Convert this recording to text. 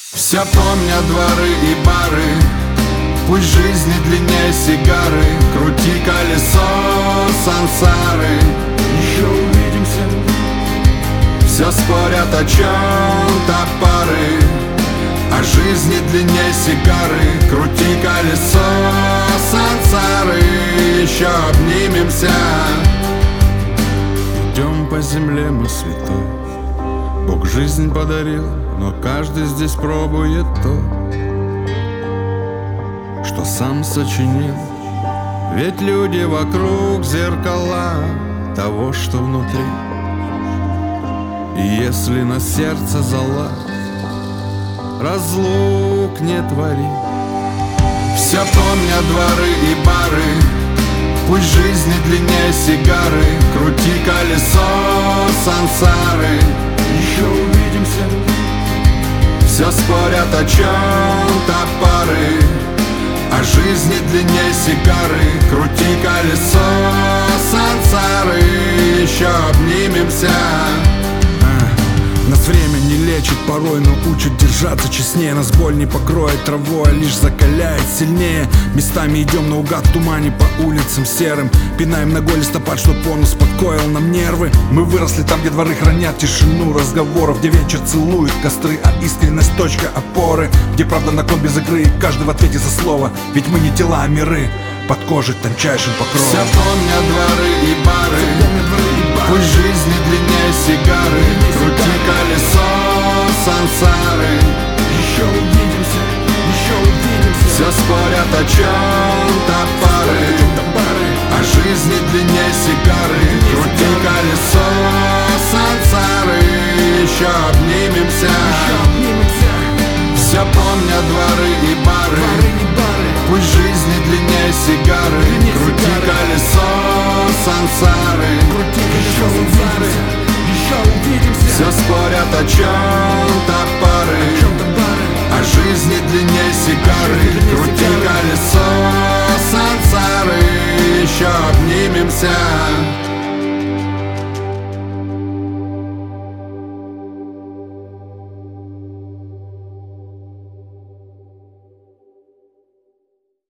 Все помнят дворы и бары, пусть жизни длиннее сигары, крути колесо сансары, еще увидимся. Все спорят о чем-то пары, а жизни длиннее сигары, крути колесо сансары, еще обнимемся. Идем по земле мы святой, Бог жизнь подарил, но каждый здесь пробует то, что сам сочинил. Ведь люди вокруг зеркала того, что внутри. И если на сердце зала, разлук не твори. Все помнят дворы и бары, пусть жизни длиннее сигары, крути колесо сансары, еще увидимся. Все спорят о чем-то пары, а жизни длиннее сигары, крути колесо сансары, еще обнимемся. Нас время не лечит порой, но учит держаться честнее. Нас боль не покроет травой, а лишь закаляет сильнее. Местами идем наугад в тумане по улицам серым, пинаем ногой листопад, чтоб он успокоил нам нервы. Мы выросли там, где дворы хранят тишину разговоров, где вечер целует костры, а искренность точка опоры, где правда на кон без игры, и каждый в ответе за слово. Ведь мы не тела, а миры под кожей тончайшим покровом. Все помнят дворы и бары, пусть жизни длиннее сигары, крути колесо сансары, Еще увидимся, еще увидимся. все спорят о чем-то пары, а жизни длиннее сигары, крути колесо сансары, еще обнимемся. Все помнят дворы и бары, пусть жизни длиннее сигары, крути колесо сансары, Еще увидимся, еще увидимся. все спорят о чем